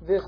This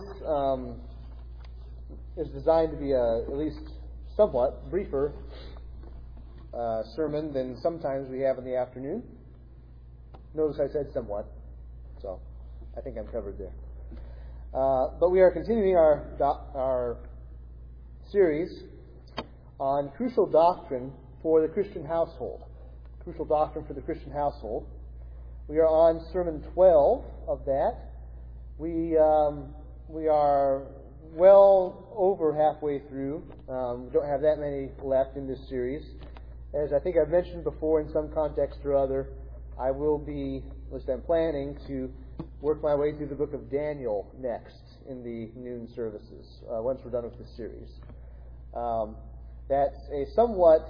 is designed to be at least somewhat briefer sermon than sometimes we have in the afternoon. Notice I said somewhat, so I think I'm covered there. But we are continuing our series on crucial doctrine for the Christian household. Crucial doctrine for the Christian household. We are on Sermon 12 of that. We are well over halfway through. We don't have that many left in this series. As I think I've mentioned before in some context or other, I will be, at least I'm planning, to work my way through the book of Daniel next in the noon services, once we're done with this series. That's a somewhat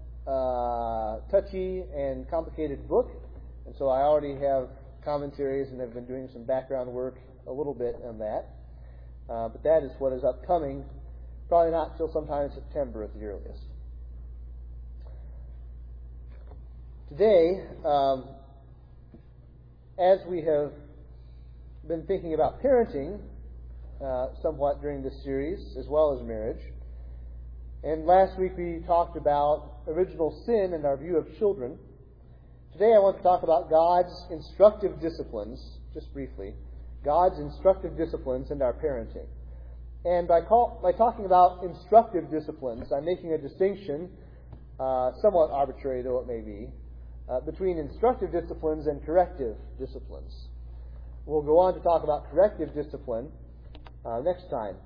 touchy and complicated book, and so I already have commentaries and have been doing some background work a little bit on that. But that is what is upcoming, probably not till sometime in September at the earliest. Today, as we have been thinking about parenting somewhat during this series, as well as marriage, and last week we talked about original sin and our view of children. Today I want to talk about God's instructive disciplines, just briefly, God's instructive disciplines and our parenting. And by talking about instructive disciplines, I'm making a distinction, somewhat arbitrary though it may be, between instructive disciplines and corrective disciplines. We'll go on to talk about corrective discipline next time.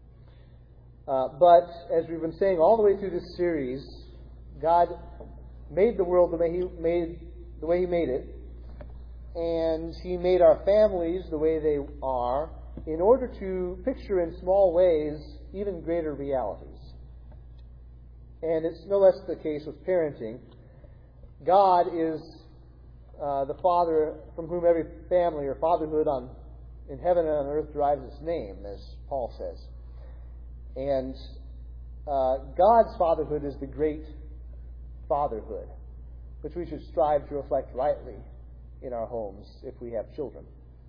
But as we've been saying all the way through this series, God made the world the way He made it, and He made our families the way they are in order to picture in small ways even greater realities. And it's no less the case with parenting. God is the Father from whom every family or fatherhood in heaven and on earth derives its name, as Paul says. And God's fatherhood is the great fatherhood, which we should strive to reflect rightly in our homes if we have children.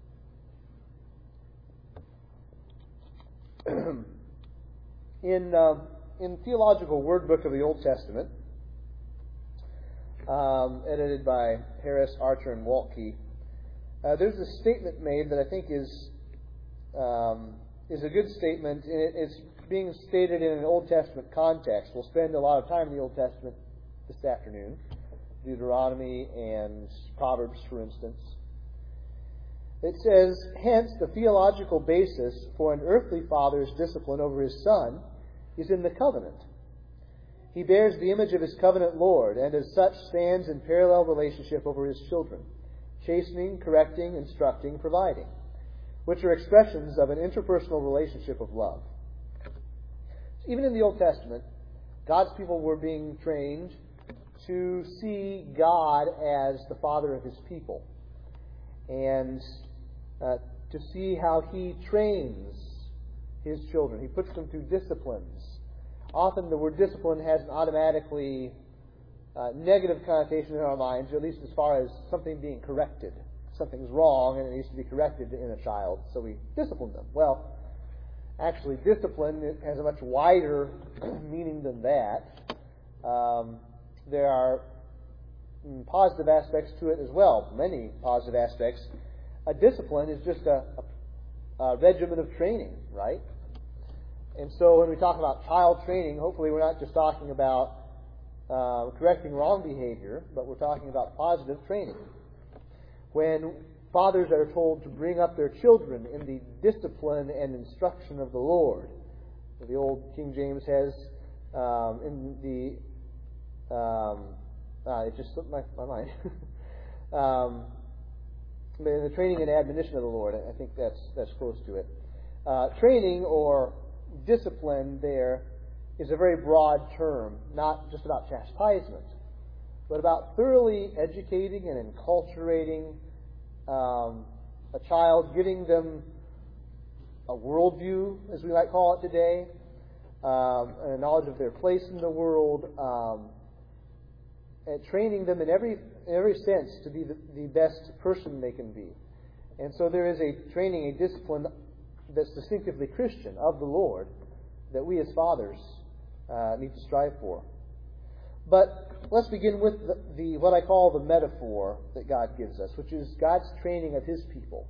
In Theological Word Book of the Old Testament, edited by Harris, Archer, and Waltke, there's a statement made that I think is a good statement. It's being stated in an Old Testament context. We'll spend a lot of time in the Old Testament this afternoon. Deuteronomy and Proverbs, for instance. It says, hence the theological basis for an earthly father's discipline over his son is in the covenant. He bears the image of his covenant Lord, and as such stands in parallel relationship over his children, chastening, correcting, instructing, providing, which are expressions of an interpersonal relationship of love. Even in the Old Testament, God's people were being trained to see God as the Father of His people, and to see how He trains His children. He puts them through disciplines. Often the word discipline has an automatically negative connotation in our minds, at least as far as something being corrected. Something's wrong and it needs to be corrected in a child, so we discipline them. Well, actually, discipline has a much wider meaning than that. There are positive aspects to it as well, many positive aspects. A discipline is just a regimen of training, right? And so when we talk about child training, hopefully we're not just talking about correcting wrong behavior, but we're talking about positive training. When fathers are told to bring up their children in the discipline and instruction of the Lord, the old King James has in the it just slipped my mind. The training and admonition of the Lord, I think that's close to it. Training or discipline there is a very broad term, not just about chastisement, but about thoroughly educating and enculturating a child, giving them a worldview, as we might call it today, a knowledge of their place in the world, and training them in every sense to be the best person they can be. And so there is a training, a discipline that's distinctively Christian, of the Lord, that we as fathers need to strive for. But let's begin with the what I call the metaphor that God gives us, which is God's training of His people.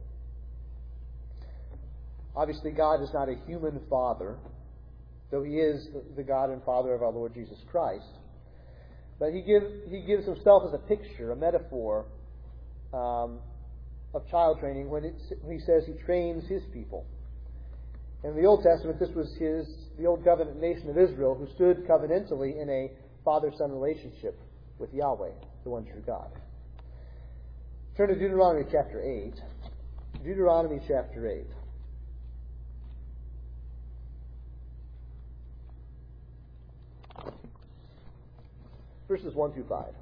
Obviously, God is not a human father, though He is the God and Father of our Lord Jesus Christ. But He gives Himself as a picture, a metaphor of child training when He says He trains His people. In the Old Testament, this was the Old Covenant nation of Israel, who stood covenantally in a father-son relationship with Yahweh, the one true God. Turn to Deuteronomy chapter 8. Deuteronomy chapter 8. Verses 1 through 5.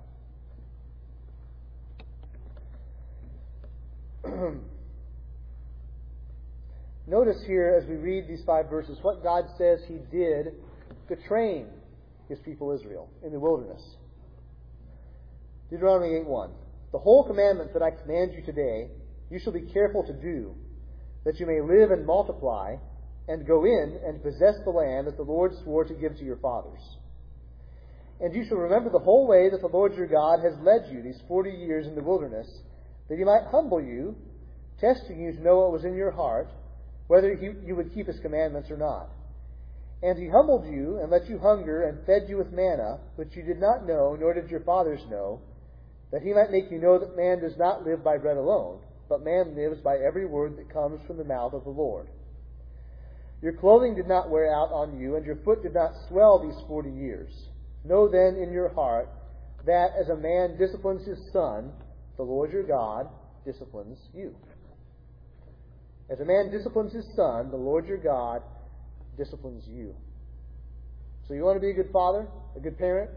Notice here, as we read these 5 verses, what God says He did to train His people Israel in the wilderness. Deuteronomy 8:1. The whole commandment that I command you today, you shall be careful to do, that you may live and multiply, and go in and possess the land that the Lord swore to give to your fathers. And you shall remember the whole way that the Lord your God has led you these 40 years in the wilderness, that He might humble you, testing you to know what was in your heart, whether you would keep His commandments or not. And He humbled you and let you hunger and fed you with manna, which you did not know, nor did your fathers know, that He might make you know that man does not live by bread alone, but man lives by every word that comes from the mouth of the Lord. Your clothing did not wear out on you, and your foot did not swell these 40 years. Know then in your heart that as a man disciplines his son, the Lord your God disciplines you. As a man disciplines his son, the Lord your God disciplines you. So you want to be a good father, a good parent?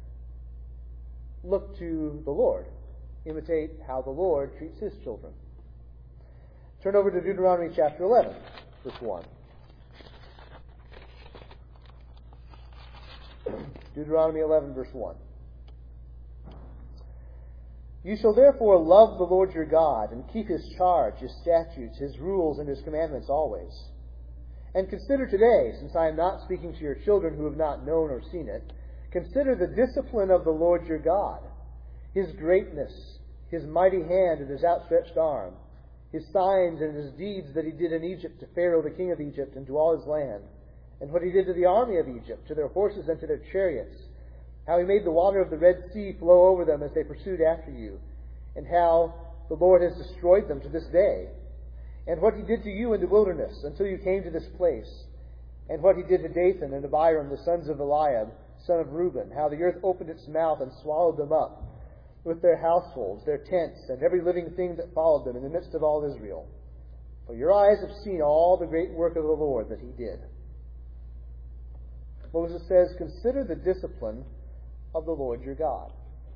Look to the Lord. Imitate how the Lord treats His children. Turn over to Deuteronomy chapter 11, verse 1. Deuteronomy 11, verse 1. You shall therefore love the Lord your God, and keep His charge, His statutes, His rules, and His commandments always. And consider today, since I am not speaking to your children who have not known or seen it, consider the discipline of the Lord your God, His greatness, His mighty hand and His outstretched arm, His signs and His deeds that He did in Egypt to Pharaoh the king of Egypt and to all his land, and what He did to the army of Egypt, to their horses and to their chariots, how He made the water of the Red Sea flow over them as they pursued after you, and how the Lord has destroyed them to this day, and what He did to you in the wilderness until you came to this place, and what He did to Dathan and Abiram, the sons of Eliab, son of Reuben, how the earth opened its mouth and swallowed them up, with their households, their tents, and every living thing that followed them in the midst of all Israel. For your eyes have seen all the great work of the Lord that He did. Moses says, consider the discipline of the Lord your God.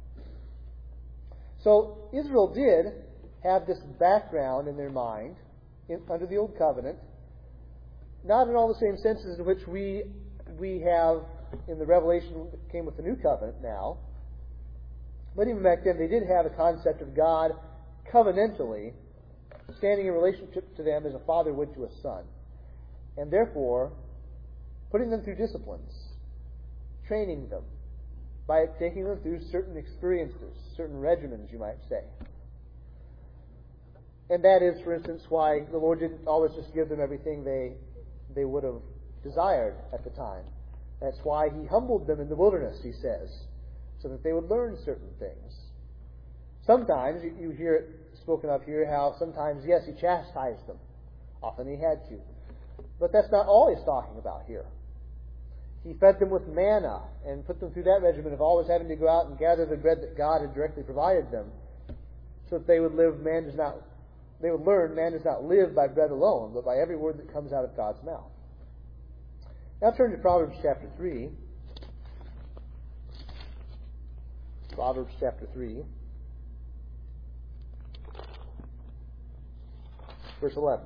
So Israel did have this background in their mind under the Old Covenant, not in all the same senses in which we have in the revelation that came with the New Covenant now, but even back then they did have a concept of God covenantally standing in relationship to them as a father would to a son, and therefore putting them through disciplines, training them by taking them through certain experiences, certain regimens, you might say. And that is, for instance, why the Lord didn't always just give them everything they would have desired at the time. That's why He humbled them in the wilderness, He says, so that they would learn certain things. Sometimes, you hear it spoken of here, how sometimes, yes, He chastised them. Often He had to. But that's not all He's talking about here. He fed them with manna and put them through that regimen of always having to go out and gather the bread that God had directly provided them, so that they would learn man does not live by bread alone, but by every word that comes out of God's mouth. Now turn to Proverbs chapter 3. Proverbs chapter 3, verse 11.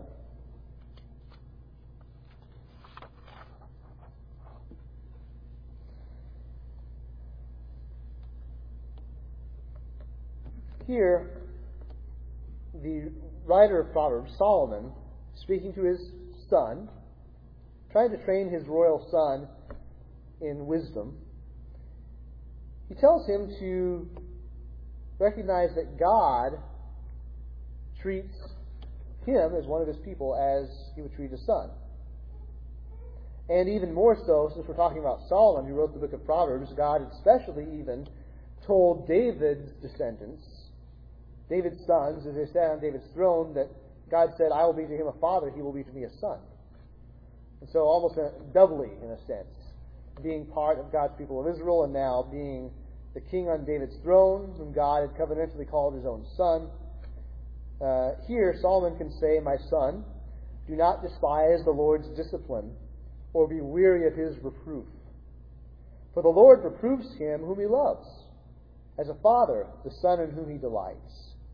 Here, the writer of Proverbs, Solomon, speaking to his son, trying to train his royal son in wisdom, he tells him to recognize that God treats him as one of his people as he would treat his son. And even more so, since we're talking about Solomon, who wrote the book of Proverbs, God especially even told David's descendants, David's sons, as they sat on David's throne, that God said, I will be to him a father, he will be to me a son. And so almost doubly, in a sense, being part of God's people of Israel and now being the king on David's throne, whom God had covenantally called his own son. Here, Solomon can say, my son, do not despise the Lord's discipline, or be weary of his reproof. For the Lord reproves him whom he loves, as a father the son in whom he delights.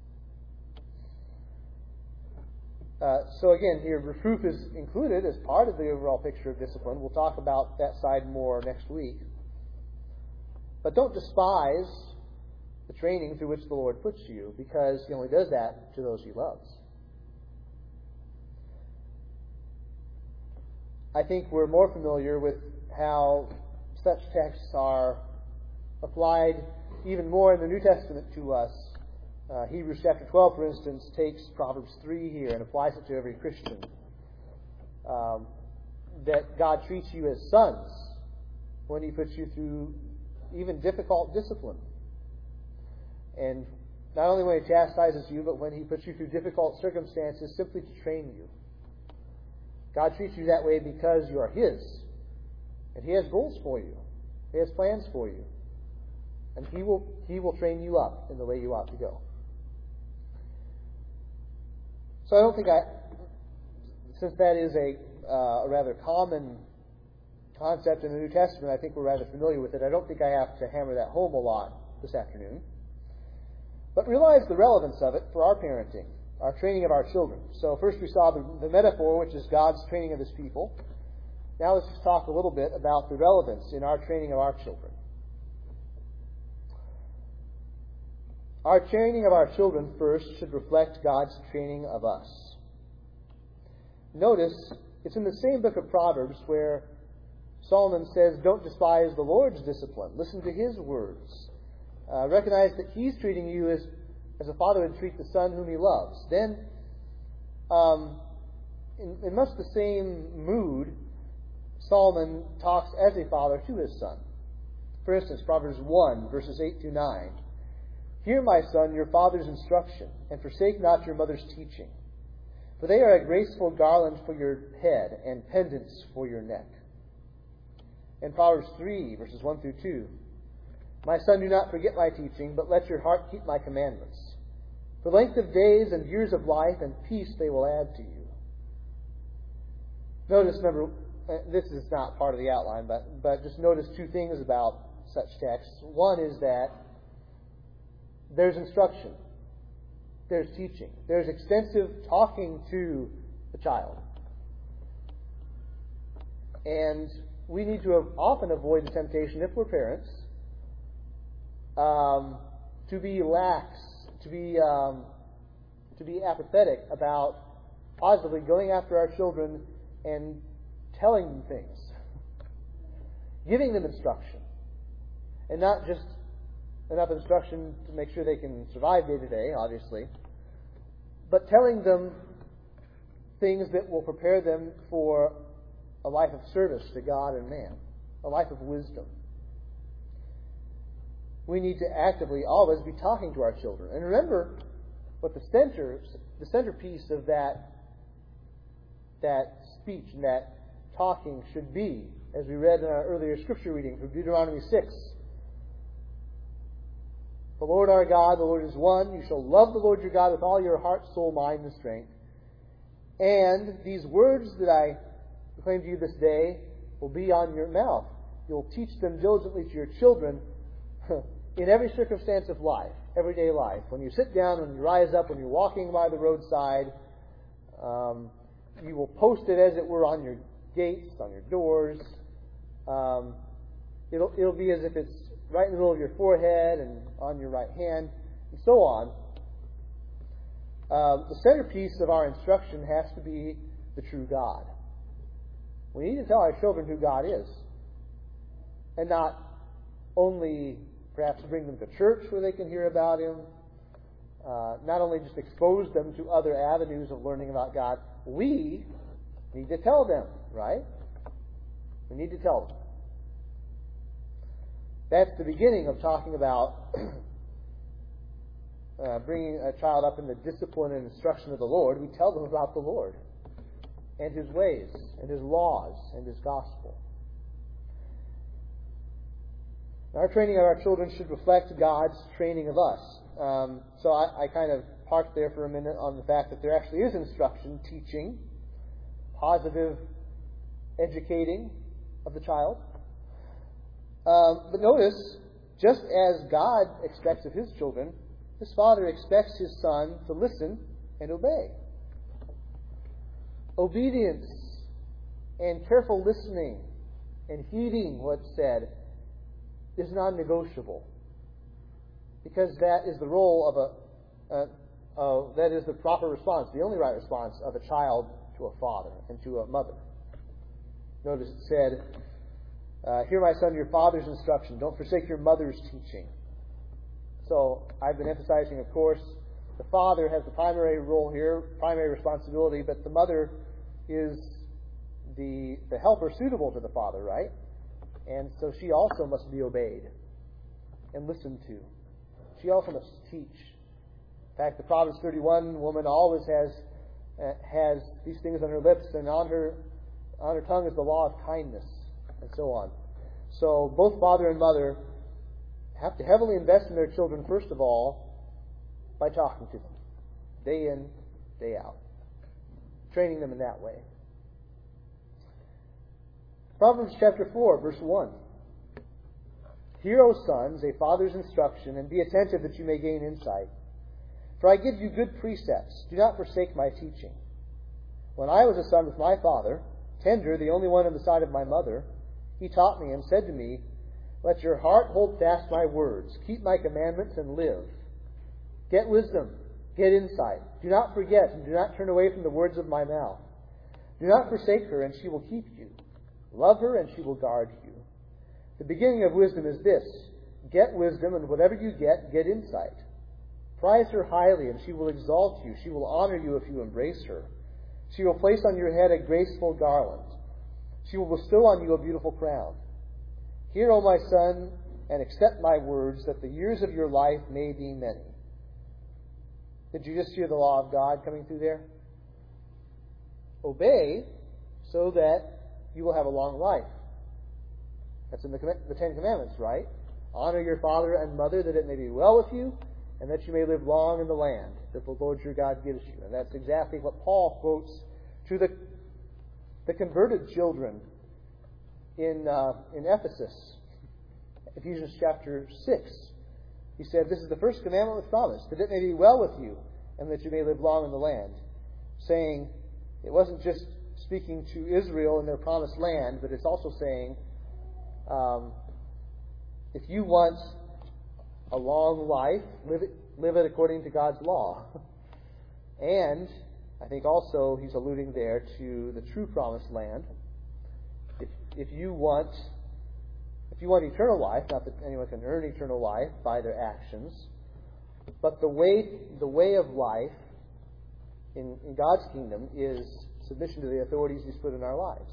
So again, here, reproof is included as part of the overall picture of discipline. We'll talk about that side more next week. But don't despise the training through which the Lord puts you, because he only does that to those he loves. I think we're more familiar with how such texts are applied even more in the New Testament to us. Hebrews chapter 12, for instance, takes Proverbs 3 here and applies it to every Christian. That God treats you as sons when he puts you through even difficult discipline. And not only when he chastises you, but when he puts you through difficult circumstances simply to train you. God treats you that way because you are his. And he has goals for you. He has plans for you. And he will train you up in the way you ought to go. So I don't think since that is a rather common concept in the New Testament, I think we're rather familiar with it. I don't think I have to hammer that home a lot this afternoon. But realize the relevance of it for our parenting, our training of our children. So first we saw the metaphor, which is God's training of his people. Now let's just talk a little bit about the relevance in our training of our children. Our training of our children first should reflect God's training of us. Notice, it's in the same book of Proverbs where Solomon says, don't despise the Lord's discipline. Listen to his words. Recognize that he's treating you as a father would treat the son whom he loves. Then, in much the same mood, Solomon talks as a father to his son. For instance, Proverbs 1, verses 8 through 9. Hear, my son, your father's instruction, and forsake not your mother's teaching. For they are a graceful garland for your head, and pendants for your neck. And Proverbs 3, verses 1 through 2. My son, do not forget my teaching, but let your heart keep my commandments. For length of days and years of life and peace they will add to you. Notice, remember, this is not part of the outline, but just notice two things about such texts. One is that there's instruction. There's teaching. There's extensive talking to the child. And we need to often avoid the temptation, if we're parents, to be lax, to be apathetic about positively going after our children and telling them things, giving them instruction, and not just enough instruction to make sure they can survive day to day, obviously, but telling them things that will prepare them for a life of service to God and man, a life of wisdom. We need to actively always be talking to our children. And remember what the centerpiece of that speech and that talking should be, as we read in our earlier scripture reading from Deuteronomy 6. The Lord our God, the Lord is one. You shall love the Lord your God with all your heart, soul, mind, and strength. And these words that I proclaim to you this day will be on your mouth. You'll teach them diligently to your children in every circumstance of life, everyday life. When you sit down, when you rise up, when you're walking by the roadside, you will post it as it were on your gates, on your doors. It'll be as if it's right in the middle of your forehead and on your right hand, and so on. The centerpiece of our instruction has to be the true God. We need to tell our children who God is. And not only perhaps bring them to church where they can hear about Him, not only just expose them to other avenues of learning about God, we need to tell them, right? We need to tell them. That's the beginning of talking about bringing a child up in the discipline and instruction of the Lord. We tell them about the Lord and His ways and His laws and His gospel. Our training of our children should reflect God's training of us. So I kind of parked there for a minute on the fact that there actually is instruction, teaching, positive educating of the child. But notice, just as God expects of His children, His Father expects His Son to listen and obey. Obedience and careful listening and heeding what's said is non-negotiable, because that is the role of that is the proper response, the only right response of a child to a father and to a mother. Notice it said, "Hear, my son, your father's instruction. Don't forsake your mother's teaching." So I've been emphasizing, of course, the father has the primary role here, primary responsibility, but the mother is the helper suitable to the father, right? And so she also must be obeyed and listened to. She also must teach. In fact, the Proverbs 31 woman always has these things on her lips, and on her tongue is the law of kindness, and so on. So both father and mother have to heavily invest in their children, first of all, by talking to them, day in, day out, training them in that way. Proverbs chapter 4, verse 1. "Hear, O sons, a father's instruction, and be attentive that you may gain insight. For I give you good precepts. Do not forsake my teaching. When I was a son with my father, tender, the only one on the side of my mother, he taught me and said to me, let your heart hold fast my words. Keep my commandments and live. Get wisdom. Get insight. Do not forget and do not turn away from the words of my mouth. Do not forsake her, and she will keep you. Love her, and she will guard you. The beginning of wisdom is this: get wisdom, and whatever you get insight. Prize her highly, and she will exalt you. She will honor you if you embrace her. She will place on your head a graceful garland. She will bestow on you a beautiful crown. Hear, O my son, and accept my words, that the years of your life may be many." Did you just hear the law of God coming through there? Obey so that you will have a long life. That's in the Ten Commandments, right? Honor your father and mother, that it may be well with you, and that you may live long in the land that the Lord your God gives you. And that's exactly what Paul quotes to the converted children in Ephesus. Ephesians chapter 6. He said, "This is the first commandment with promise, that it may be well with you, and that you may live long in the land." Saying, it wasn't just speaking to Israel in their promised land, but it's also saying, if you want a long life, live it according to God's law. And I think also he's alluding there to the true promised land. If you want eternal life, not that anyone can earn eternal life by their actions, but the way of life in God's kingdom is submission to the authorities He's put in our lives.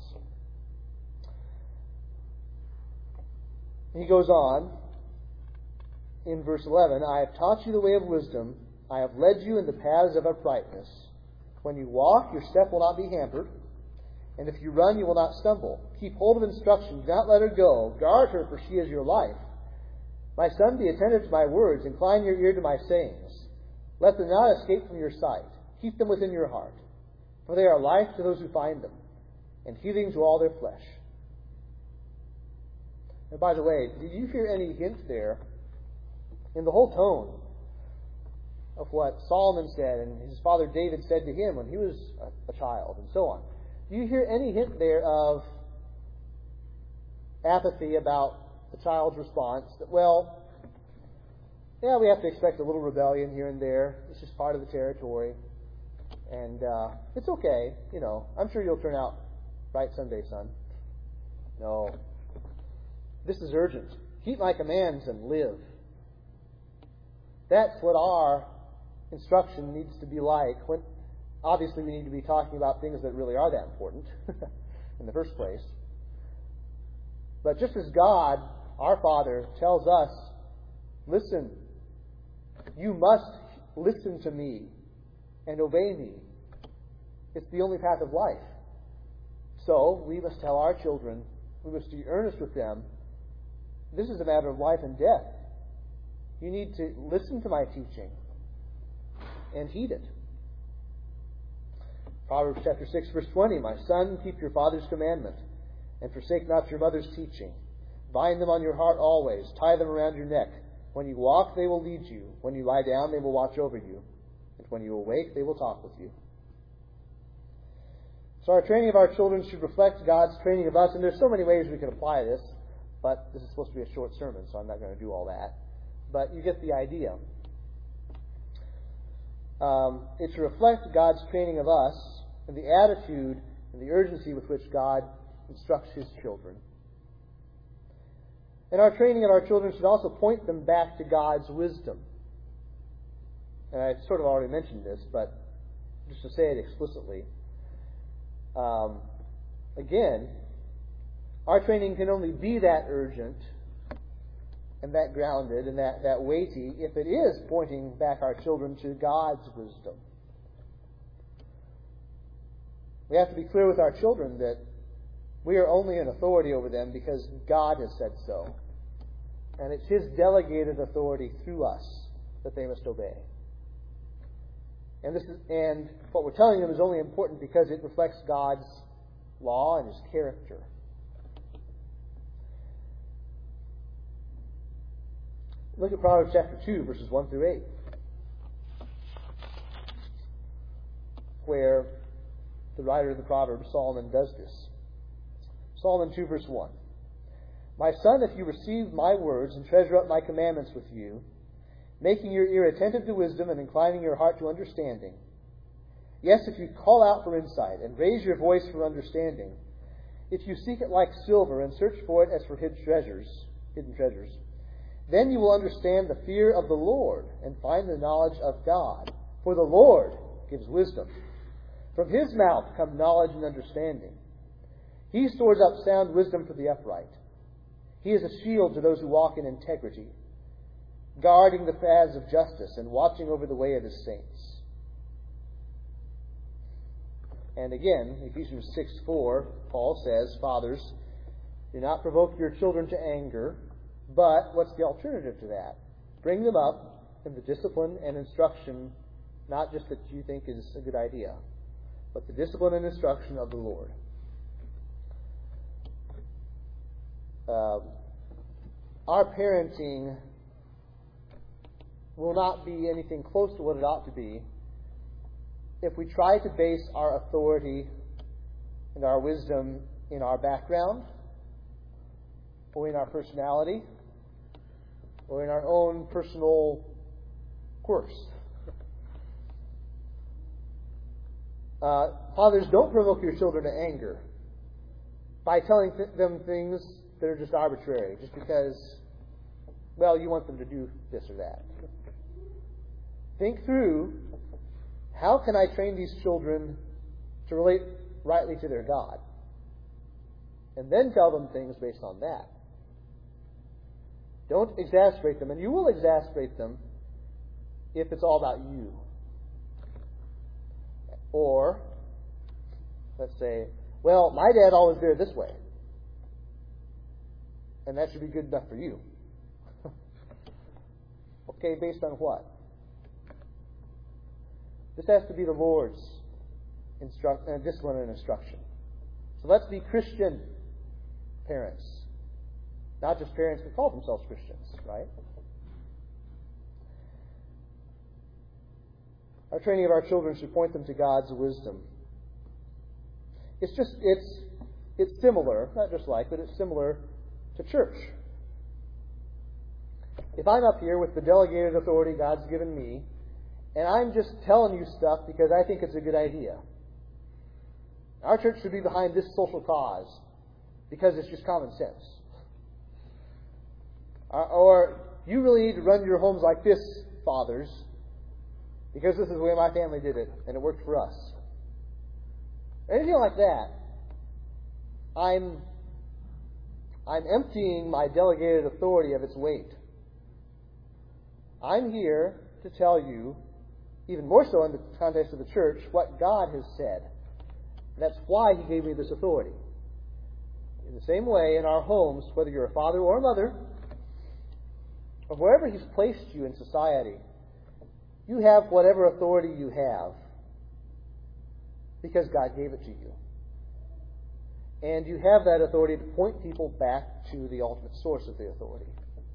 He goes on in verse 11, "I have taught you the way of wisdom. I have led you in the paths of uprightness. When you walk, your step will not be hampered, and if you run, you will not stumble. Keep hold of instruction. Do not let her go. Guard her, for she is your life. My son, be attentive to my words. Incline your ear to my sayings. Let them not escape from your sight. Keep them within your heart. For they are life to those who find them, and healing to all their flesh." And by the way, did you hear any hint there in the whole tone of what Solomon said and his father David said to him when he was a child, and so on? Do you hear any hint there of apathy about the child's response? That, well, yeah, we have to expect a little rebellion here and there. It's just part of the territory. And it's okay, I'm sure you'll turn out right someday, son. No. This is urgent. Keep my commands and live. That's what our instruction needs to be like. Obviously, we need to be talking about things that really are that important in the first place. But just as God, our Father, tells us, listen, you must listen to me and obey me. It's the only path of life. So, we must tell our children, we must be earnest with them, this is a matter of life and death. You need to listen to my teaching and heed it. Proverbs chapter 6, verse 20, my son, keep your father's commandment, and forsake not your mother's teaching. Bind them on your heart always, tie them around your neck. When you walk, they will lead you. When you lie down, they will watch over you. And when you awake, they will talk with you. So our training of our children should reflect God's training of us, and there's so many ways we can apply this, but this is supposed to be a short sermon, so I'm not going to do all that. But you get the idea. It should reflect God's training of us and the attitude and the urgency with which God instructs His children. And our training of our children should also point them back to God's wisdom. And I sort of already mentioned this, but just to say it explicitly. Again, our training can only be that urgent and that grounded and that weighty if it is pointing back our children to God's wisdom. We have to be clear with our children that we are only an authority over them because God has said so. And it's His delegated authority through us that they must obey. And what we're telling them is only important because it reflects God's law and His character. Look at Proverbs chapter 2, verses 1 through 8, where the writer of the Proverbs, Solomon, does this. Solomon 2, verse 1. My son, if you receive my words and treasure up my commandments with you, making your ear attentive to wisdom and inclining your heart to understanding. Yes, if you call out for insight and raise your voice for understanding, if you seek it like silver and search for it as for hidden treasures, then you will understand the fear of the Lord and find the knowledge of God. For the Lord gives wisdom. From His mouth come knowledge and understanding. He stores up sound wisdom for the upright. He is a shield to those who walk in integrity, guarding the paths of justice and watching over the way of His saints. And again, Ephesians 6:4, Paul says, Fathers, do not provoke your children to anger, but what's the alternative to that? Bring them up in the discipline and instruction, not just that you think is a good idea, but the discipline and instruction of the Lord. Our parenting will not be anything close to what it ought to be if we try to base our authority and our wisdom in our background, or in our personality, or in our own personal quirks. Fathers, don't provoke your children to anger by telling them things that are just arbitrary, just because, well, you want them to do this or that. Think through, how can I train these children to relate rightly to their God? And then tell them things based on that. Don't exasperate them, and you will exasperate them if it's all about you. Or, let's say, well, my dad always did it this way, and that should be good enough for you. Okay, based on what? This has to be the Lord's discipline and instruction. So let's be Christian parents. Not just parents that call themselves Christians, right? Our training of our children should point them to God's wisdom. It's similar, not just like, but it's similar to church. If I'm up here with the delegated authority God's given me, and I'm just telling you stuff because I think it's a good idea. Our church should be behind this social cause because it's just common sense. Or you really need to run your homes like this, fathers, because this is the way my family did it, and it worked for us. Anything like that, I'm emptying my delegated authority of its weight. I'm here to tell you, even more so in the context of the church, what God has said. That's why He gave me this authority. In the same way, in our homes, whether you're a father or a mother, or wherever He's placed you in society, you have whatever authority you have because God gave it to you. And you have that authority to point people back to the ultimate source of the authority.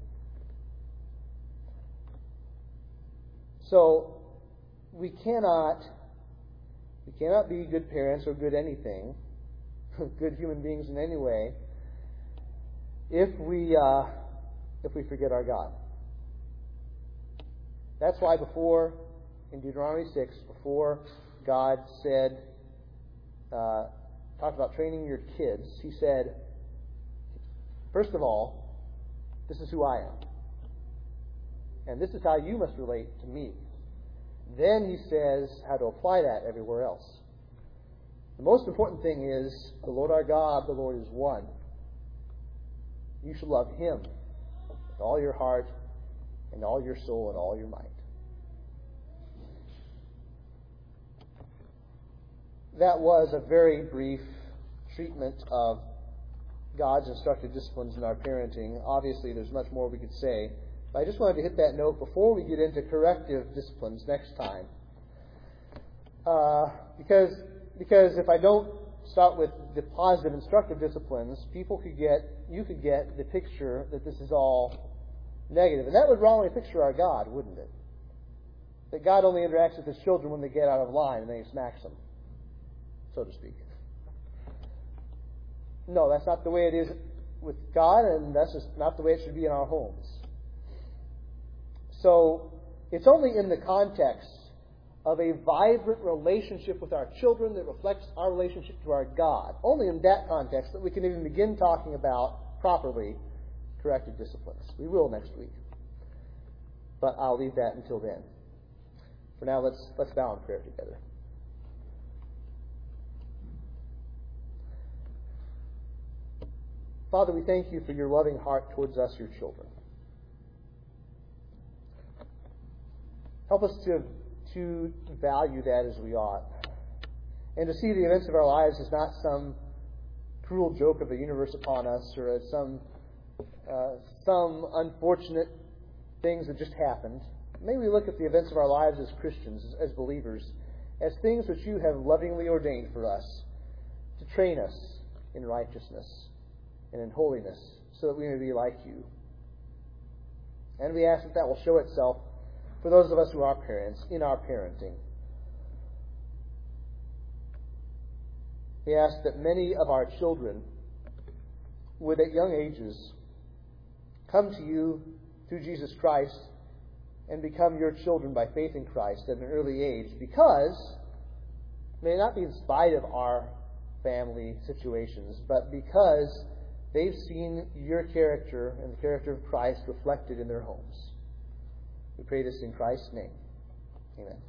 So, we cannot be good parents or good anything, good human beings in any way, if we forget our God. That's why before, in Deuteronomy 6, before God said, talked about training your kids, He said, first of all, this is who I am. And this is how you must relate to me. Then He says how to apply that everywhere else. The most important thing is, the Lord our God, the Lord is one. You shall love Him with all your heart and all your soul and all your might. That was a very brief treatment of God's instructive disciplines in our parenting. Obviously, there's much more we could say. But I just wanted to hit that note before we get into corrective disciplines next time. Because if I don't start with the positive instructive disciplines, you could get the picture that this is all negative. And that would wrongly picture our God, wouldn't it? That God only interacts with His children when they get out of line and then He smacks them, so to speak. No, that's not the way it is with God, and that's just not the way it should be in our homes. So, it's only in the context of a vibrant relationship with our children that reflects our relationship to our God, only in that context that we can even begin talking about properly corrective disciplines. We will next week. But I'll leave that until then. For now, let's bow in prayer together. Father, we thank You for Your loving heart towards us, Your children. Help us to value that as we ought, and to see the events of our lives as not some cruel joke of the universe upon us, or as some unfortunate things that just happened. May we look at the events of our lives as Christians, as believers, as things which You have lovingly ordained for us to train us in righteousness and in holiness, so that we may be like You. And we ask that will show itself for those of us who are parents, in our parenting. We ask that many of our children would at young ages come to You through Jesus Christ and become Your children by faith in Christ at an early age, because, may not be in spite of our family situations, but because they've seen Your character and the character of Christ reflected in their homes. We pray this in Christ's name. Amen.